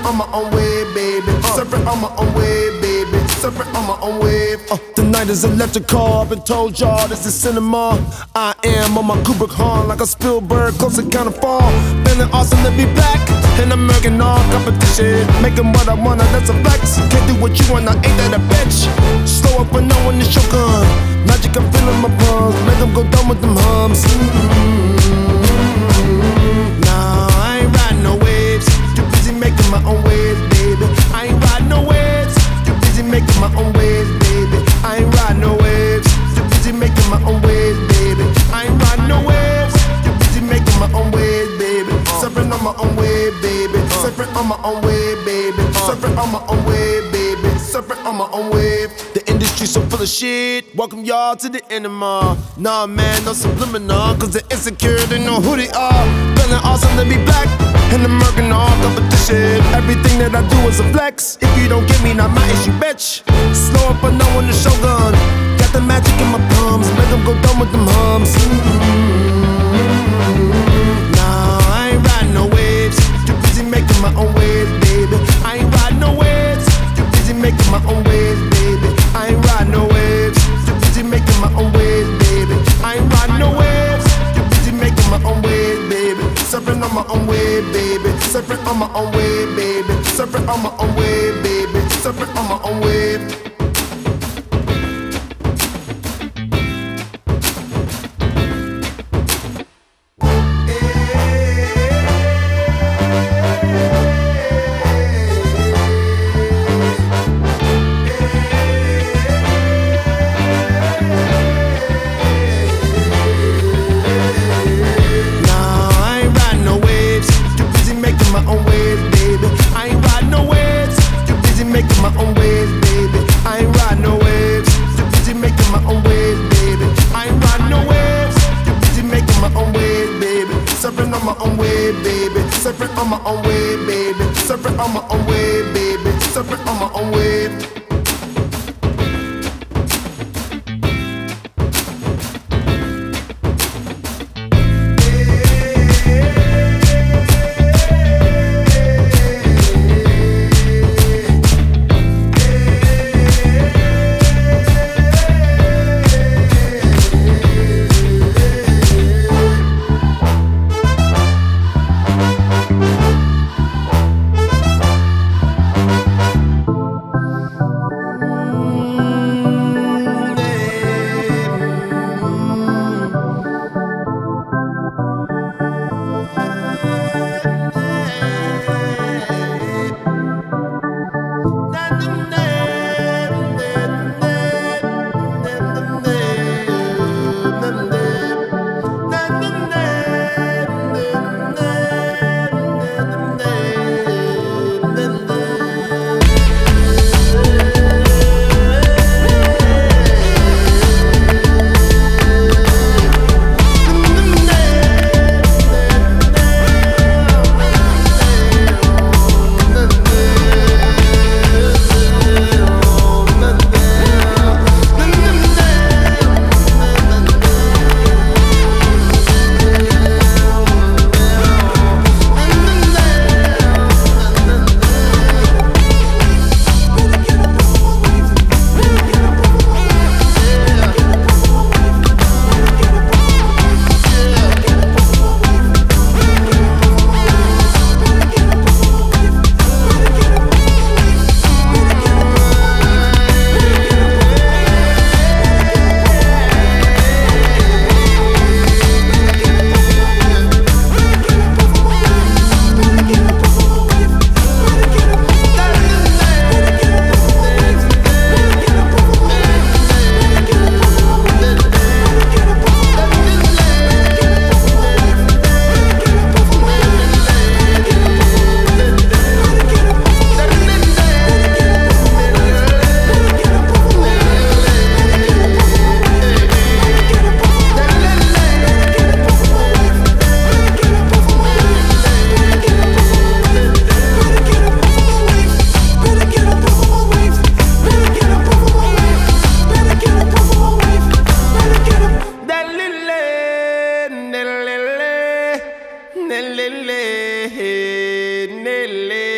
on my own way, baby. Surfing on my own way, baby. Surfing on my own wave. The night is electrical. I've been told y'all this is cinema. I am on my Kubrick horn like a Spielberg, close to kind of fall. Feeling awesome to be back, and I'm murking all competition. Making what I wanna, that's a flex. Can't do what you want, I ain't that a bitch. Slow up when no one is shotgun. Magic, I'm feeling my palms. Make them go down with them hums. Nah, I ain't riding no waves. Too busy making my own waves, baby. I ain't riding no waves. Too busy making my own waves, baby. I ain't riding no waves. Too busy making my own waves, baby. I ain't riding no waves. Too busy making my own waves, baby. Surfing on my own wave, baby. Surfing on my own wave, baby. Surfing on my own wave, baby. Surfing on my own wave. The industry so full of shit. Welcome y'all to the enema. Nah, man, no subliminal. Cause the insecure, they know who they are. Feeling awesome to be black. And I'm working all competition. Everything that I do is a flex. If you don't get me, not my issue, bitch. Slow up, but no one to shogun. Got the magic in my palms. Make them go down with them hums. Nah, I ain't riding no waves. Too busy making my own waves, baby. I ain't riding no waves. Too busy making my own waves, baby. I ain't riding no waves. Too busy making my own waves, baby. I ain't riding no waves. Too busy making my own waves, baby. Surfing on my own wave, baby. Surfing on my own wave, baby. Surfing on my own wave, baby. Surfing on my own wave. Surfing on my own way, baby. Surfing on my own way, baby. Surfing on my own way, baby. Surfing on my own wave. Nelele,